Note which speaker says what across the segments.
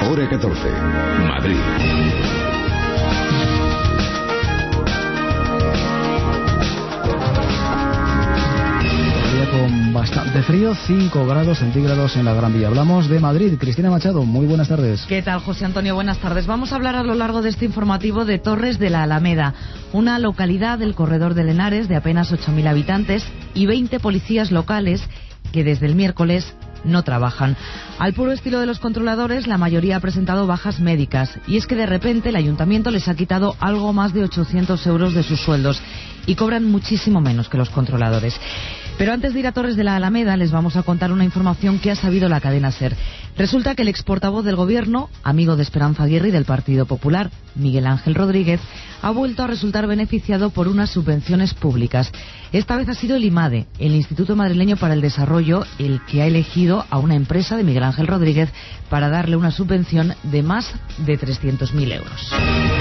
Speaker 1: Hora 14. Madrid.
Speaker 2: Con bastante frío, 5 grados centígrados en la Gran Vía. Hablamos de Madrid. Cristina Machado, muy buenas tardes.
Speaker 3: ¿Qué tal, José Antonio? Buenas tardes. Vamos a hablar a lo largo de este informativo de Torres de la Alameda, una localidad del corredor del Henares de apenas 8.000 habitantes y 20 policías locales que desde el miércoles no trabajan. Al puro estilo de los controladores, la mayoría ha presentado bajas médicas. Y es que de repente el ayuntamiento les ha quitado algo más de 800 euros de sus sueldos y cobran muchísimo menos que los controladores. Pero antes de ir a Torres de la Alameda, les vamos a contar una información que ha sabido la cadena SER. Resulta que el exportavoz del Gobierno, amigo de Esperanza Aguirre y del Partido Popular, Miguel Ángel Rodríguez, ha vuelto a resultar beneficiado por unas subvenciones públicas. Esta vez ha sido el IMADE, el Instituto Madrileño para el Desarrollo, el que ha elegido a una empresa de Miguel Ángel Rodríguez para darle una subvención de más de 300.000 euros.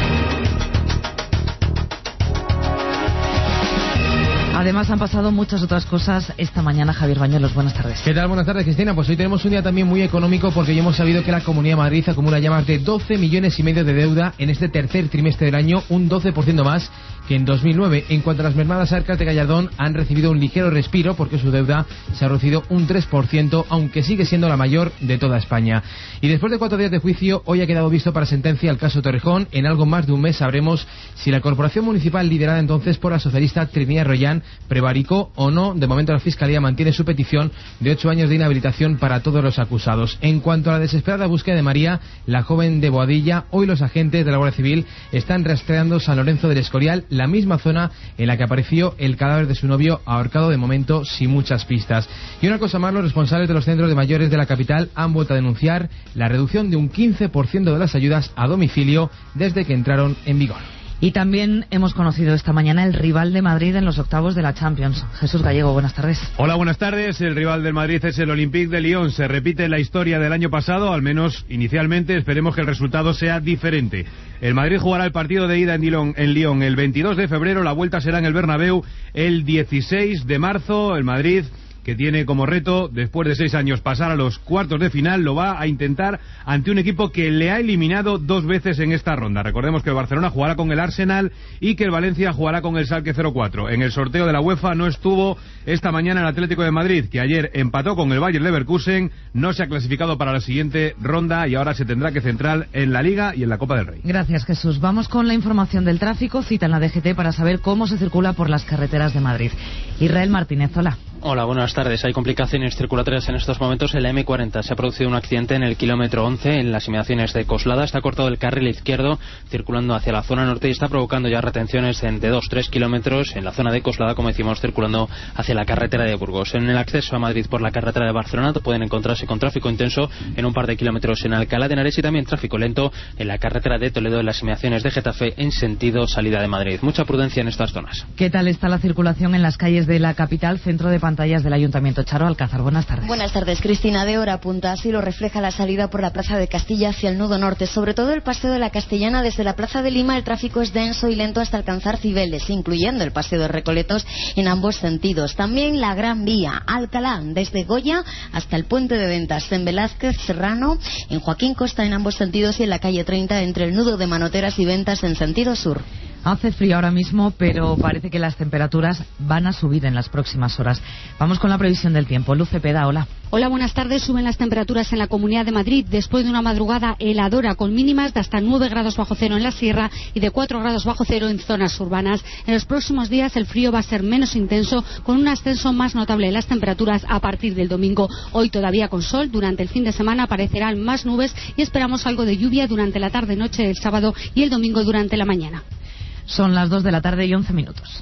Speaker 3: Además han pasado muchas otras cosas esta mañana. Javier Bañuelos, buenas tardes.
Speaker 4: ¿Qué tal? Buenas tardes, Cristina. Pues hoy tenemos un día también muy económico porque ya hemos sabido que la Comunidad de Madrid acumula ya más de 12 millones y medio de deuda en este tercer trimestre del año, un 12% más que en 2009. En cuanto a las mermadas arcas de Gallardón, han recibido un ligero respiro porque su deuda se ha reducido un 3%, aunque sigue siendo la mayor de toda España. Y después de 4 días de juicio, hoy ha quedado visto para sentencia el caso Torrejón. En algo más de un mes sabremos si la corporación municipal, liderada entonces por la socialista Trinidad Rollán, prevaricó o no. De momento la Fiscalía mantiene su petición de 8 años de inhabilitación para todos los acusados. En cuanto a la desesperada búsqueda de María, la joven de Boadilla, hoy los agentes de la Guardia Civil están rastreando San Lorenzo del Escorial, la misma zona en la que apareció el cadáver de su novio ahorcado, de momento sin muchas pistas. Y una cosa más, los responsables de los centros de mayores de la capital han vuelto a denunciar la reducción de un 15% de las ayudas a domicilio desde que entraron en vigor.
Speaker 3: Y también hemos conocido esta mañana el rival de Madrid en los octavos de la Champions. Jesús Gallego, buenas tardes.
Speaker 5: Hola, buenas tardes. El rival del Madrid es el Olympique de Lyon. Se repite la historia del año pasado, al menos inicialmente. Esperemos que el resultado sea diferente. El Madrid jugará el partido de ida en Lyon el 22 de febrero. La vuelta será en el Bernabéu el 16 de marzo. El Madrid, que tiene como reto, después de 6 años, pasar a los cuartos de final, lo va a intentar ante un equipo que le ha eliminado 2 veces en esta ronda. Recordemos que el Barcelona jugará con el Arsenal y que el Valencia jugará con el Schalke 04. En el sorteo de la UEFA no estuvo esta mañana el Atlético de Madrid, que ayer empató con el Bayer Leverkusen, no se ha clasificado para la siguiente ronda y ahora se tendrá que centrar en la Liga y en la Copa del Rey.
Speaker 3: Gracias, Jesús. Vamos con la información del tráfico. Cita en la DGT para saber cómo se circula por las carreteras de Madrid. Israel Martínez, hola.
Speaker 6: Hola, buenas tardes. Hay complicaciones circulatorias en estos momentos en la M40. Se ha producido un accidente en el kilómetro 11 en las inmediaciones de Coslada. Está cortado el carril izquierdo circulando hacia la zona norte y está provocando ya retenciones de 2-3 kilómetros en la zona de Coslada, como decimos, circulando hacia la carretera de Burgos. En el acceso a Madrid por la carretera de Barcelona pueden encontrarse con tráfico intenso en un par de kilómetros en Alcalá de Henares y también tráfico lento en la carretera de Toledo en las inmediaciones de Getafe en sentido salida de Madrid. Mucha prudencia en estas zonas.
Speaker 3: ¿Qué tal está la circulación en las calles de la capital? Centro de pantallas del Ayuntamiento. Charo Alcázar, buenas tardes.
Speaker 7: Buenas tardes, Cristina. De hora punta, así lo refleja la salida por la Plaza de Castilla hacia el nudo norte. Sobre todo el Paseo de la Castellana desde la Plaza de Lima, el tráfico es denso y lento hasta alcanzar Cibeles, incluyendo el Paseo de Recoletos en ambos sentidos. También la Gran Vía, Alcalá, desde Goya hasta el Puente de Ventas, en Velázquez, Serrano, en Joaquín Costa en ambos sentidos y en la calle 30 entre el nudo de Manoteras y Ventas en sentido sur.
Speaker 3: Hace frío ahora mismo, pero parece que las temperaturas van a subir en las próximas horas. Vamos con la previsión del tiempo. Luz Cepeda, hola.
Speaker 8: Hola, buenas tardes. Suben las temperaturas en la Comunidad de Madrid después de una madrugada heladora con mínimas de hasta 9 grados bajo cero en la sierra y de 4 grados bajo cero en zonas urbanas. En los próximos días el frío va a ser menos intenso, con un ascenso más notable de las temperaturas a partir del domingo. Hoy todavía con sol, durante el fin de semana aparecerán más nubes y esperamos algo de lluvia durante la tarde-noche del sábado y el domingo durante la mañana.
Speaker 3: Son las 2 de la tarde y 11 minutos.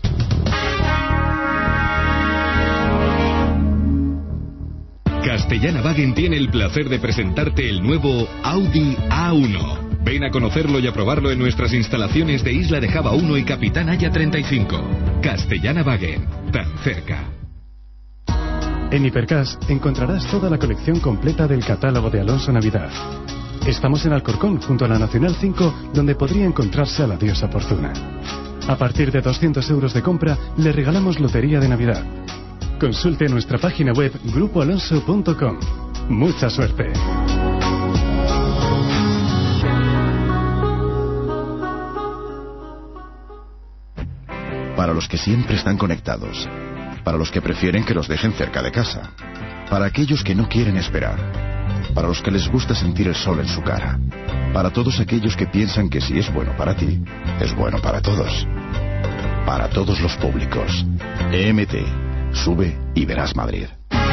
Speaker 1: Castellana-Wagen tiene el placer de presentarte el nuevo Audi A1. Ven a conocerlo y a probarlo en nuestras instalaciones de Isla de Java 1 y Capitán Haya 35. Castellana-Wagen, tan cerca.
Speaker 9: En Hipercas encontrarás toda la colección completa del catálogo de Alonso Navidad. Estamos en Alcorcón, junto a la Nacional 5, donde podría encontrarse a la diosa Porcuna. A partir de 200 euros de compra, le regalamos lotería de Navidad. Consulte nuestra página web grupoalonso.com. ¡Mucha suerte!
Speaker 10: los que siempre están conectados, para los que prefieren que los dejen cerca de casa, para aquellos que no quieren esperar, para los que les gusta sentir el sol en su cara, para todos aquellos que piensan que si es bueno para ti, es bueno para todos. Para todos los públicos. EMT. Sube y verás Madrid.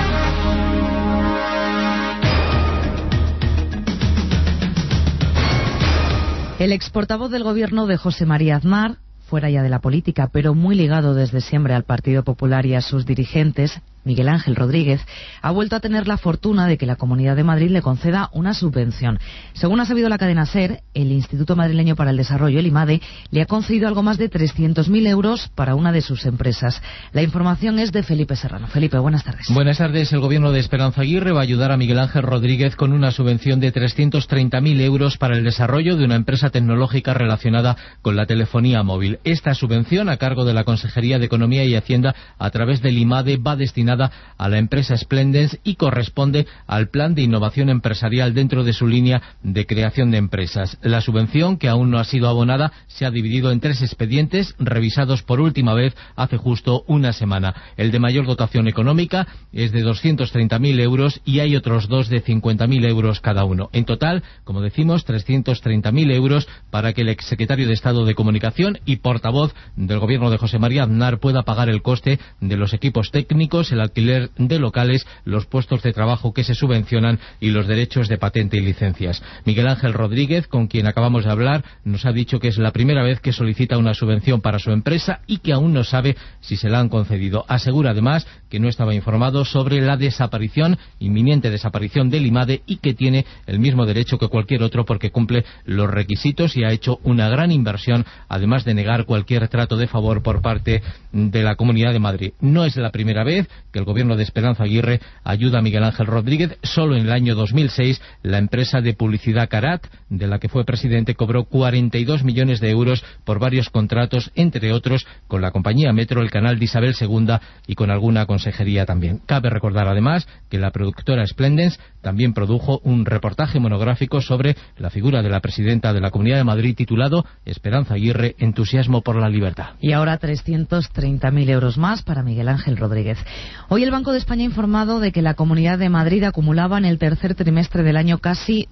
Speaker 3: El exportavoz del gobierno de José María Aznar, fuera ya de la política, pero muy ligado desde siempre al Partido Popular y a sus dirigentes, Miguel Ángel Rodríguez, ha vuelto a tener la fortuna de que la Comunidad de Madrid le conceda una subvención. Según ha sabido la cadena SER, el Instituto Madrileño para el Desarrollo, el IMADE, le ha concedido algo más de 300.000 euros para una de sus empresas. La información es de Felipe Serrano. Felipe, buenas tardes.
Speaker 4: Buenas tardes. El gobierno de Esperanza Aguirre va a ayudar a Miguel Ángel Rodríguez con una subvención de 330.000 euros para el desarrollo de una empresa tecnológica relacionada con la telefonía móvil. Esta subvención, a cargo de la Consejería de Economía y Hacienda, a través del IMADE, va destinada a la empresa Splendens y corresponde al plan de innovación empresarial dentro de su línea de creación de empresas. La subvención, que aún no ha sido abonada, se ha dividido en 3 expedientes revisados por última vez hace justo una semana. El de mayor dotación económica es de 230.000 euros y hay otros 2 de 50.000 euros cada uno. En total, como decimos, 330.000 euros para que el exsecretario de Estado de Comunicación y portavoz del gobierno de José María Aznar pueda pagar el coste de los equipos técnicos, el alquiler de locales, los puestos de trabajo que se subvencionan y los derechos de patente y licencias. Miguel Ángel Rodríguez, con quien acabamos de hablar, nos ha dicho que es la primera vez que solicita una subvención para su empresa y que aún no sabe si se la han concedido. Asegura además que no estaba informado sobre la inminente desaparición del IMADE y que tiene el mismo derecho que cualquier otro porque cumple los requisitos y ha hecho una gran inversión, además de negar cualquier trato de favor por parte de la Comunidad de Madrid. No es la primera vez que el gobierno de Esperanza Aguirre ayuda a Miguel Ángel Rodríguez. Solo en el año 2006 la empresa de publicidad Carat, de la que fue presidente, cobró 42 millones de euros por varios contratos, entre otros con la compañía Metro, el canal de Isabel II y con alguna consejería también. Cabe recordar además que la productora Splendens también produjo un reportaje monográfico sobre la figura de la presidenta de la Comunidad de Madrid titulado Esperanza Aguirre, entusiasmo por la libertad.
Speaker 3: Y ahora 330.000 euros más para Miguel Ángel Rodríguez. Hoy el Banco de España ha informado de que la Comunidad de Madrid acumulaba en el tercer trimestre del año casi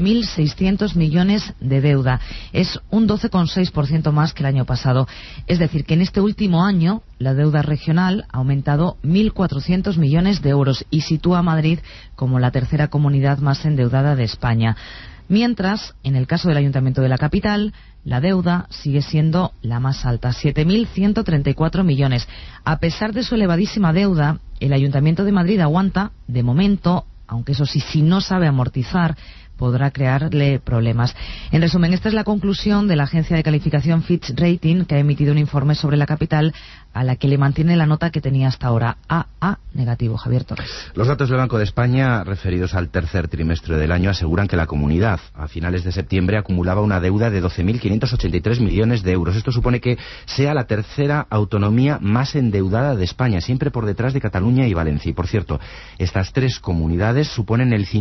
Speaker 3: 12.600 millones de deuda. Es un 12,6% más que el año pasado. Es decir, que en este último año la deuda regional ha aumentado 1.400 millones de euros y sitúa a Madrid como la tercera comunidad más endeudada de España. Mientras, en el caso del Ayuntamiento de la capital, la deuda sigue siendo la más alta, 7.134 millones. A pesar de su elevadísima deuda, el Ayuntamiento de Madrid aguanta, de momento, aunque eso sí, si no sabe amortizar, podrá crearle problemas. En resumen, esta es la conclusión de la agencia de calificación Fitch Rating, que ha emitido un informe sobre la capital a la que le mantiene la nota que tenía hasta ahora, AA negativo. Javier Torres.
Speaker 11: Los datos del Banco de España referidos al tercer trimestre del año aseguran que la comunidad a finales de septiembre acumulaba una deuda de 12.583 millones de euros. Esto supone que sea la tercera autonomía más endeudada de España, siempre por detrás de Cataluña y Valencia. Y por cierto, estas 3 comunidades suponen el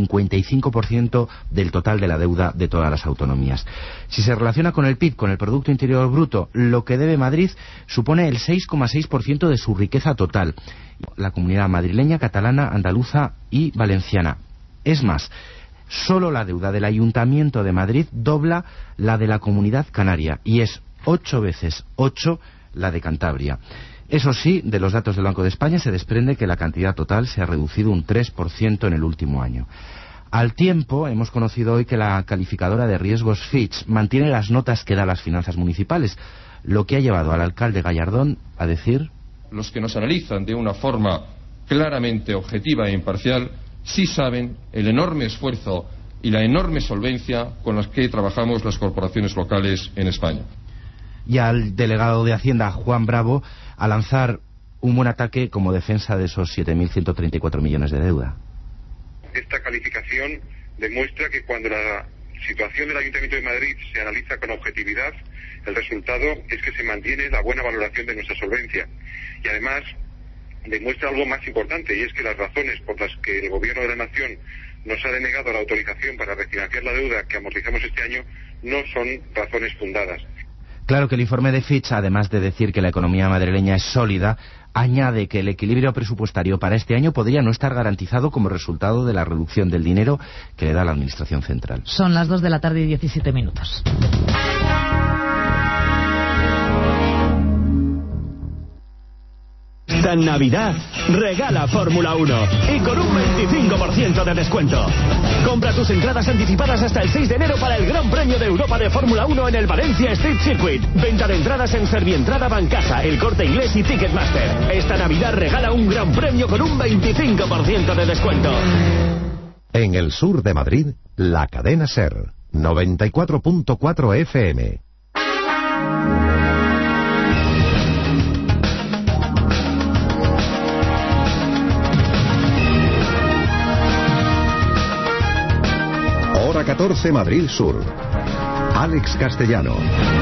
Speaker 11: 55% del total de la deuda de todas las autonomías. Si se relaciona con el PIB, con el Producto Interior Bruto, lo que debe Madrid supone el 6,6% de su riqueza total. La comunidad madrileña, catalana, andaluza y valenciana. Es más, solo la deuda del Ayuntamiento de Madrid dobla la de la Comunidad Canaria y es 8 veces 8 la de Cantabria. Eso sí, de los datos del Banco de España se desprende que la cantidad total se ha reducido un 3% en el último año. Al tiempo, hemos conocido hoy que la calificadora de riesgos Fitch mantiene las notas que da a las finanzas municipales, lo que ha llevado al alcalde Gallardón a decir:
Speaker 12: los que nos analizan de una forma claramente objetiva e imparcial sí saben el enorme esfuerzo y la enorme solvencia con las que trabajamos las corporaciones locales en España.
Speaker 11: Y al delegado de Hacienda, Juan Bravo, a lanzar un buen ataque como defensa de esos 7.134 millones de deuda.
Speaker 13: Esta calificación demuestra que cuando la situación del Ayuntamiento de Madrid se analiza con objetividad, el resultado es que se mantiene la buena valoración de nuestra solvencia. Y además demuestra algo más importante, y es que las razones por las que el Gobierno de la Nación nos ha denegado la autorización para refinanciar la deuda que amortizamos este año no son razones fundadas.
Speaker 11: Claro que el informe de Fitch, además de decir que la economía madrileña es sólida, añade que el equilibrio presupuestario para este año podría no estar garantizado como resultado de la reducción del dinero que le da la Administración Central.
Speaker 3: Son las 2 de la tarde y 17 minutos.
Speaker 14: Esta Navidad regala Fórmula 1 y con un 25% de descuento. Compra tus entradas anticipadas hasta el 6 de enero para el Gran Premio de Europa de Fórmula 1 en el Valencia Street Circuit. Venta de entradas en Servientrada, Bancaja, El Corte Inglés y Ticketmaster. Esta Navidad regala un Gran Premio con un 25% de descuento.
Speaker 15: En el sur de Madrid, la cadena SER, 94.4 FM. Hora 14 Madrid Sur. Alex Castellano.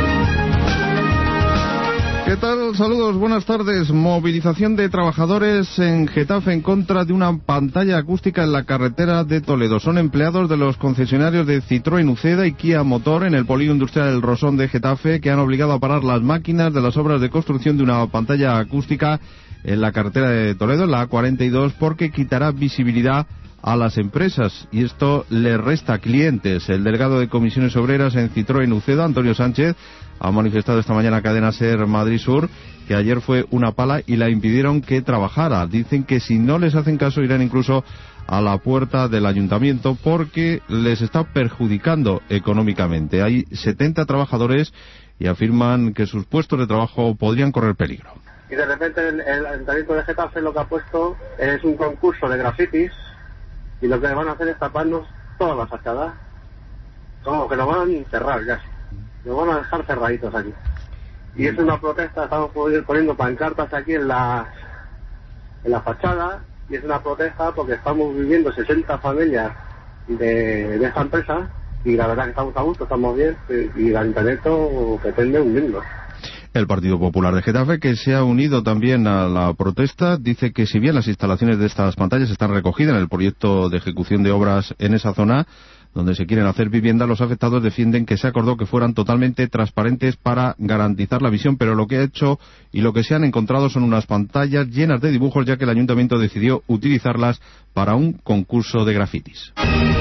Speaker 16: ¿Qué tal? Saludos, buenas tardes. Movilización de trabajadores en Getafe en contra de una pantalla acústica en la carretera de Toledo. Son empleados de los concesionarios de Citroën Uceda y Kia Motor en el polígono industrial El Rosón de Getafe, que han obligado a parar las máquinas de las obras de construcción de una pantalla acústica en la carretera de Toledo, en la A42, porque quitará visibilidad a las empresas y esto le resta clientes. El delegado de Comisiones Obreras en Citroën Uceda, Antonio Sánchez, ha manifestado esta mañana a Cadena SER Madrid Sur que ayer fue una pala y la impidieron que trabajara. Dicen que si no les hacen caso irán incluso a la puerta del ayuntamiento porque les está perjudicando económicamente. Hay 70 trabajadores y afirman que sus puestos de trabajo podrían correr peligro.
Speaker 17: Y de repente el ayuntamiento de Getafe lo que ha puesto es un concurso de grafitis y lo que van a hacer es taparnos todas las fachadas. Como que nos van a cerrar ya. Nos van a dejar cerraditos aquí. Y es una protesta, estamos poniendo pancartas aquí en la fachada, y es una protesta porque estamos viviendo 60 familias de esta empresa, y la verdad que estamos a gusto, estamos bien, y el ayuntamiento pretende hundirnos.
Speaker 16: El Partido Popular de Getafe, que se ha unido también a la protesta, dice que si bien las instalaciones de estas pantallas están recogidas en el proyecto de ejecución de obras en esa zona donde se quieren hacer viviendas, los afectados defienden que se acordó que fueran totalmente transparentes para garantizar la visión, pero lo que ha hecho y lo que se han encontrado son unas pantallas llenas de dibujos, ya que el ayuntamiento decidió utilizarlas para un concurso de grafitis.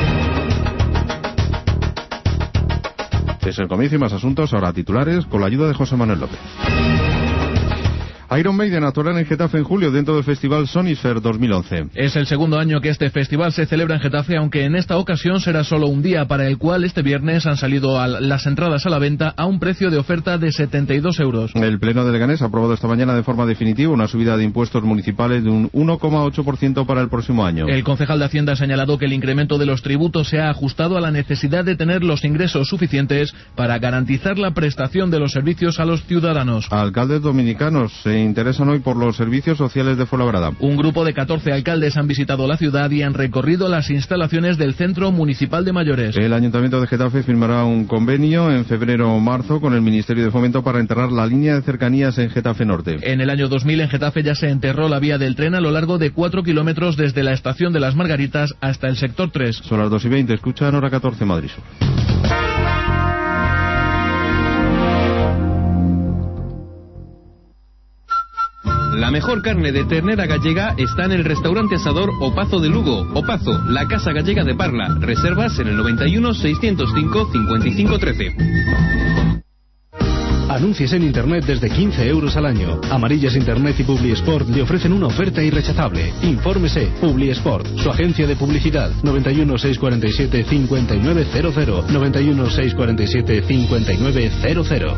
Speaker 16: Es el comienzo y más asuntos, ahora titulares, con la ayuda de José Manuel López. Iron Maiden actuará en Getafe en julio dentro del festival Sonisphere 2011.
Speaker 18: Es el segundo año que este festival se celebra en Getafe, aunque en esta ocasión será solo un día, para el cual este viernes han salido las entradas a la venta a un precio de oferta de 72 euros.
Speaker 16: El Pleno de Leganés ha aprobado esta mañana de forma definitiva una subida de impuestos municipales de un 1,8% para el próximo año.
Speaker 18: El concejal de Hacienda ha señalado que el incremento de los tributos se ha ajustado a la necesidad de tener los ingresos suficientes para garantizar la prestación de los servicios a los ciudadanos.
Speaker 16: Alcaldes dominicanos se interesan hoy por los servicios sociales de Fuenlabrada.
Speaker 18: Un grupo de 14 alcaldes han visitado la ciudad y han recorrido las instalaciones del Centro Municipal de Mayores.
Speaker 16: El Ayuntamiento de Getafe firmará un convenio en febrero o marzo con el Ministerio de Fomento para enterrar la línea de cercanías en Getafe Norte.
Speaker 18: En el año 2000 en Getafe ya se enterró la vía del tren a lo largo de 4 kilómetros desde la estación de Las Margaritas hasta el sector 3.
Speaker 16: Son las 2:20, escuchan Hora 14 Madrid Sur.
Speaker 19: La mejor carne de ternera gallega está en el restaurante asador Opazo de Lugo. Opazo, la casa gallega de Parla. Reservas en el 91 605 5513.
Speaker 20: Anuncies en Internet desde 15 euros al año. Amarillas Internet y Publisport le ofrecen una oferta irrechazable. Infórmese. Publisport, su agencia de publicidad. 91 647 5900. 91 647 5900.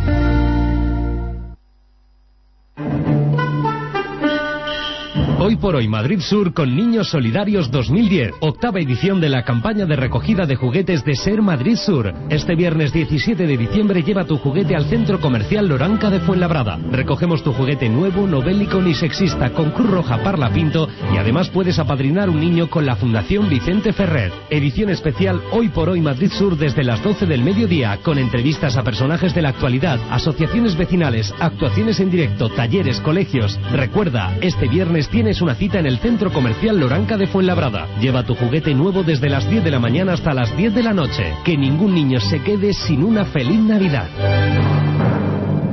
Speaker 21: Hoy por hoy Madrid Sur con Niños Solidarios 2010, octava edición de la campaña de recogida de juguetes de Ser Madrid Sur. Este viernes 17 de diciembre lleva tu juguete al Centro Comercial Loranca de Fuenlabrada. Recogemos tu juguete nuevo, no bélico ni sexista, con Cruz Roja Parla Pinto, y además puedes apadrinar un niño con la Fundación Vicente Ferrer. Edición especial Hoy por hoy Madrid Sur desde las 12 del mediodía, con entrevistas a personajes de la actualidad, asociaciones vecinales, actuaciones en directo, talleres, colegios. Recuerda, este viernes tienes una cita en el Centro Comercial Loranca de Fuenlabrada. Lleva tu juguete nuevo desde las 10 de la mañana hasta las 10 de la noche. Que ningún niño se quede sin una feliz Navidad.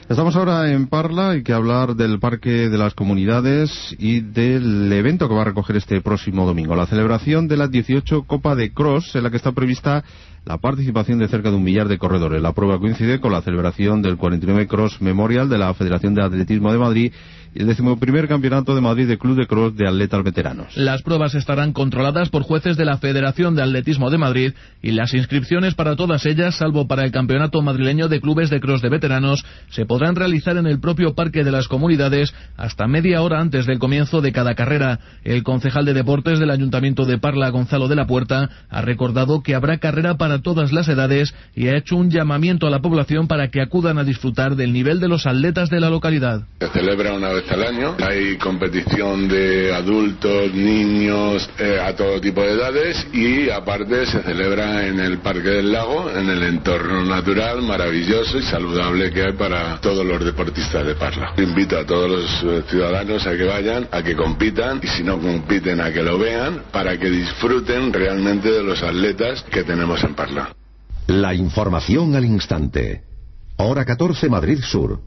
Speaker 16: Estamos ahora en Parla, hay que hablar del Parque de las Comunidades y del evento que va a recoger este próximo domingo, la celebración de la 18 Copa de Cross, en la que está prevista la participación de cerca de 1 millar de corredores. La prueba coincide con la celebración del 49 Cross Memorial de la Federación de Atletismo de Madrid y el 11º Campeonato de Madrid de Club de Cross de Atletas Veteranos.
Speaker 18: Las pruebas estarán controladas por jueces de la Federación de Atletismo de Madrid y las inscripciones para todas ellas, salvo para el Campeonato Madrileño de Clubes de Cross de Veteranos, se podrán realizar en el propio Parque de las Comunidades hasta media hora antes del comienzo de cada carrera. El concejal de Deportes del Ayuntamiento de Parla, Gonzalo de la Puerta, ha recordado que habrá carrera para todas las edades y ha hecho un llamamiento a la población para que acudan a disfrutar del nivel de los atletas de la localidad.
Speaker 2: Se celebra una vez al año, hay competición de adultos, niños, a todo tipo de edades, y aparte se celebra en el Parque del Lago, en el entorno natural maravilloso y saludable que hay para todos los deportistas de Parla. Invito a todos los ciudadanos a que vayan, a que compitan, y si no compiten a que lo vean, para que disfruten realmente de los atletas que tenemos en Parla.
Speaker 15: La información al instante. Hora 14 Madrid Sur,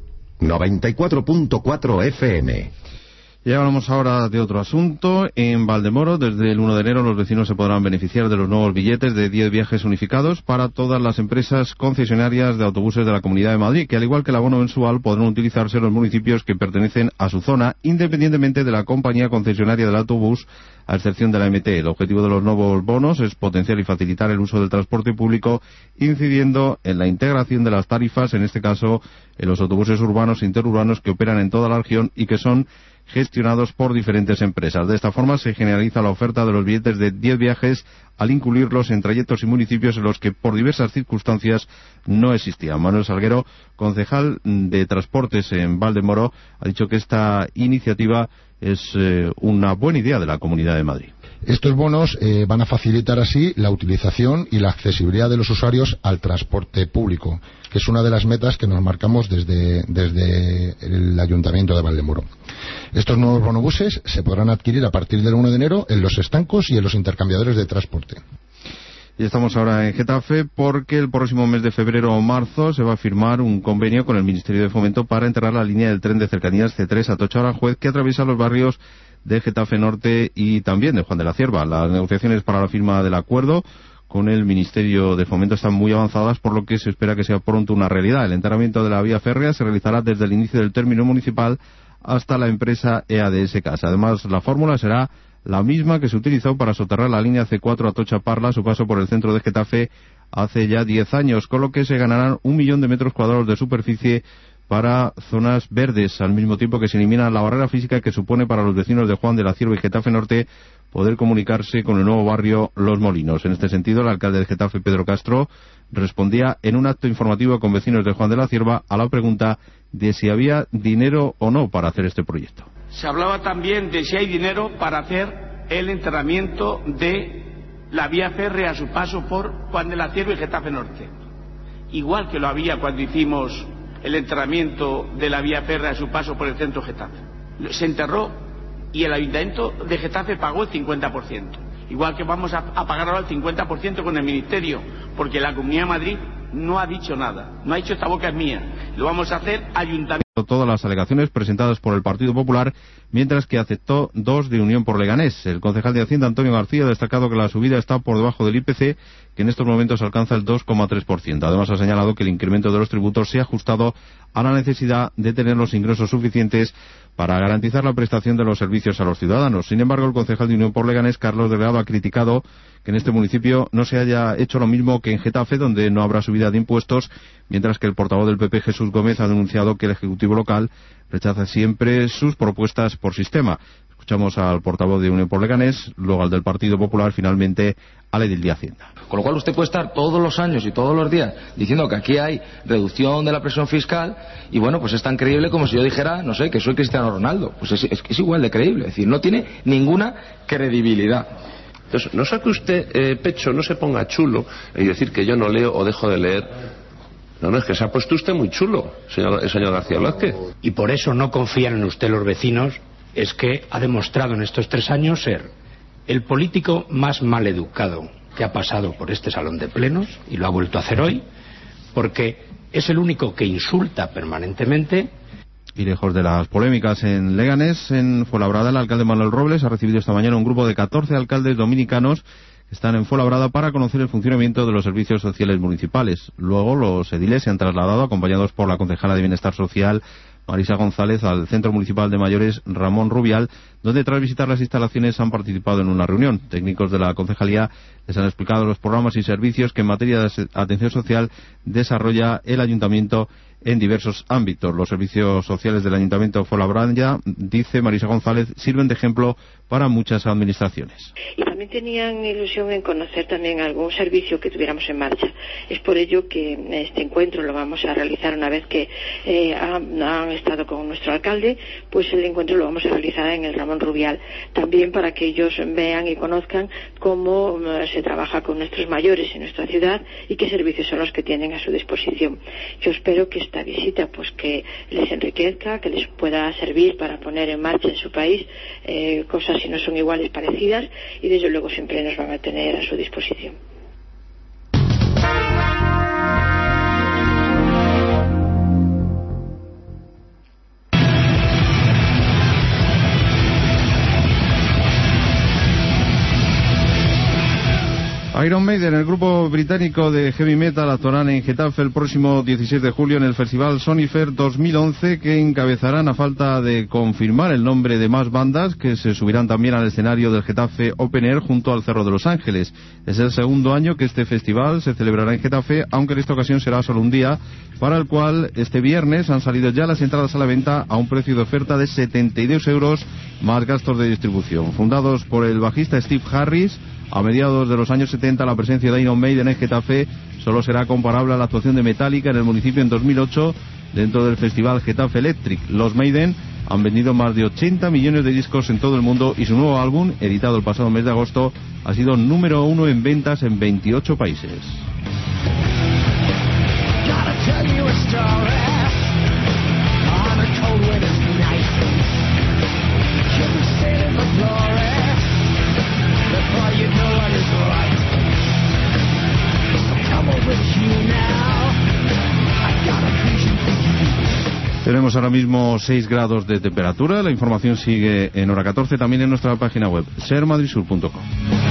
Speaker 15: 94.4 FM.
Speaker 16: Y hablamos ahora de otro asunto. En Valdemoro, desde el 1 de enero, los vecinos se podrán beneficiar de los nuevos billetes de 10 viajes unificados para todas las empresas concesionarias de autobuses de la Comunidad de Madrid, que al igual que el abono mensual podrán utilizarse en los municipios que pertenecen a su zona, independientemente de la compañía concesionaria del autobús, a excepción de la MT. El objetivo de los nuevos bonos es potenciar y facilitar el uso del transporte público, incidiendo en la integración de las tarifas, en este caso en los autobuses urbanos e interurbanos que operan en toda la región y que son gestionados por diferentes empresas. De esta forma se generaliza la oferta de los billetes de 10 viajes al incluirlos en trayectos y municipios en los que por diversas circunstancias no existían. Manuel Salguero, concejal de Transportes en Valdemoro, ha dicho que esta iniciativa es una buena idea de la Comunidad de Madrid.
Speaker 22: Estos bonos van a facilitar así la utilización y la accesibilidad de los usuarios al transporte público, que es una de las metas que nos marcamos desde el Ayuntamiento de Valdemoro. Estos nuevos bonobuses se podrán adquirir a partir del 1 de enero en los estancos y en los intercambiadores de transporte.
Speaker 16: Y estamos ahora en Getafe porque el próximo mes de febrero o marzo se va a firmar un convenio con el Ministerio de Fomento para enterrar la línea del tren de cercanías C3 Atocha-Aranjuez, que atraviesa los barrios de Getafe Norte y también de Juan de la Cierva. Las negociaciones para la firma del acuerdo con el Ministerio de Fomento están muy avanzadas, por lo que se espera que sea pronto una realidad. El enterramiento de la vía férrea se realizará desde el inicio del término municipal hasta la empresa EADS Casa. Además, la fórmula será la misma que se utilizó para soterrar la línea C4 Atocha-Parla a su paso por el centro de Getafe hace ya 10 años, con lo que se ganarán 1 millón de metros cuadrados de superficie para zonas verdes, al mismo tiempo que se elimina la barrera física que supone para los vecinos de Juan de la Cierva y Getafe Norte poder comunicarse con el nuevo barrio Los Molinos. En este sentido, el alcalde de Getafe, Pedro Castro, respondía en un acto informativo con vecinos de Juan de la Cierva a la pregunta de si había dinero o no para hacer este proyecto.
Speaker 23: Se hablaba también de si hay dinero para hacer el enterramiento de la vía férrea a su paso por Juan de la Cierva y Getafe Norte, igual que lo había cuando hicimos el enterramiento de la vía férrea a su paso por el centro Getafe. Se enterró y el Ayuntamiento de Getafe pagó el 50%, igual que vamos a pagar ahora el 50% con el Ministerio, porque la Comunidad de Madrid no ha dicho nada, no ha dicho esta boca es mía, lo vamos a hacer Ayuntamiento.
Speaker 16: Todas las alegaciones presentadas por el Partido Popular, mientras que aceptó 2 de Unión por Leganés. El concejal de Hacienda, Antonio García, ha destacado que la subida está por debajo del IPC, que en estos momentos alcanza el 2,3%. Además, ha señalado que el incremento de los tributos se ha ajustado a la necesidad de tener los ingresos suficientes para garantizar la prestación de los servicios a los ciudadanos. Sin embargo, el concejal de Unión por Leganés, Carlos Delgado, ha criticado que en este municipio no se haya hecho lo mismo que en Getafe, donde no habrá subida de impuestos, mientras que el portavoz del PP, Jesús Gómez, ha denunciado que el Ejecutivo local rechaza siempre sus propuestas por sistema. Escuchamos al portavoz de Unión por Leganés, luego al del Partido Popular, finalmente al edil de Hacienda.
Speaker 24: Con lo cual usted puede estar todos los años y todos los días diciendo que aquí hay reducción de la presión fiscal y bueno, pues es tan creíble como si yo dijera, no sé, que soy Cristiano Ronaldo. Pues es igual de creíble, es decir, no tiene ninguna credibilidad.
Speaker 25: Entonces, no saque usted pecho, no se ponga chulo y decir que yo no leo o dejo de leer. No, es que se ha puesto usted muy chulo, señor García Blázquez.
Speaker 26: Y por eso no confían en usted los vecinos, es que ha demostrado en estos 3 años ser el político más maleducado que ha pasado por este salón de plenos, y lo ha vuelto a hacer hoy, porque es el único que insulta permanentemente.
Speaker 16: Y lejos de las polémicas en Leganés, en Fuenlabrada, el alcalde Manuel Robles ha recibido esta mañana un grupo de 14 alcaldes dominicanos que están en Fuenlabrada para conocer el funcionamiento de los servicios sociales municipales. Luego los ediles se han trasladado, acompañados por la concejala de Bienestar Social, Marisa González, al Centro Municipal de Mayores Ramón Rubial, donde tras visitar las instalaciones han participado en una reunión. Técnicos de la concejalía les han explicado los programas y servicios que en materia de atención social desarrolla el ayuntamiento en diversos ámbitos. Los servicios sociales del Ayuntamiento de Fuenlabrada, dice Marisa González, sirven de ejemplo para muchas administraciones.
Speaker 1: Y también tenían ilusión en conocer también algún servicio que tuviéramos en marcha. Es por ello que este encuentro lo vamos a realizar una vez que han estado con nuestro alcalde, pues el encuentro lo vamos a realizar en el Ramón Rubial, también para que ellos vean y conozcan cómo se trabaja con nuestros mayores en nuestra ciudad y qué servicios son los que tienen a su disposición. Yo espero que esta visita pues que les enriquezca, que les pueda servir para poner en marcha en su país cosas si no son iguales, parecidas, y desde luego siempre nos van a tener a su disposición.
Speaker 16: Iron Maiden, el grupo británico de heavy metal, actuarán en Getafe el próximo 16 de julio en el festival Sonifer 2011, que encabezarán, a falta de confirmar el nombre de más bandas, que se subirán también al escenario del Getafe Open Air junto al Cerro de los Ángeles. Es el segundo año que este festival se celebrará en Getafe, aunque en esta ocasión será solo un día, para el cual este viernes han salido ya las entradas a la venta a un precio de oferta de 72 euros más gastos de distribución. Fundados por el bajista Steve Harris, a mediados de los años 70, la presencia de Iron Maiden en Getafe solo será comparable a la actuación de Metallica en el municipio en 2008 dentro del festival Getafe Electric. Los Maiden han vendido más de 80 millones de discos en todo el mundo y su nuevo álbum, editado el pasado mes de agosto, ha sido número 1 en ventas en 28 países. Tenemos ahora mismo 6 grados de temperatura. La información sigue en hora 14, también en nuestra página web, sermadridsur.com.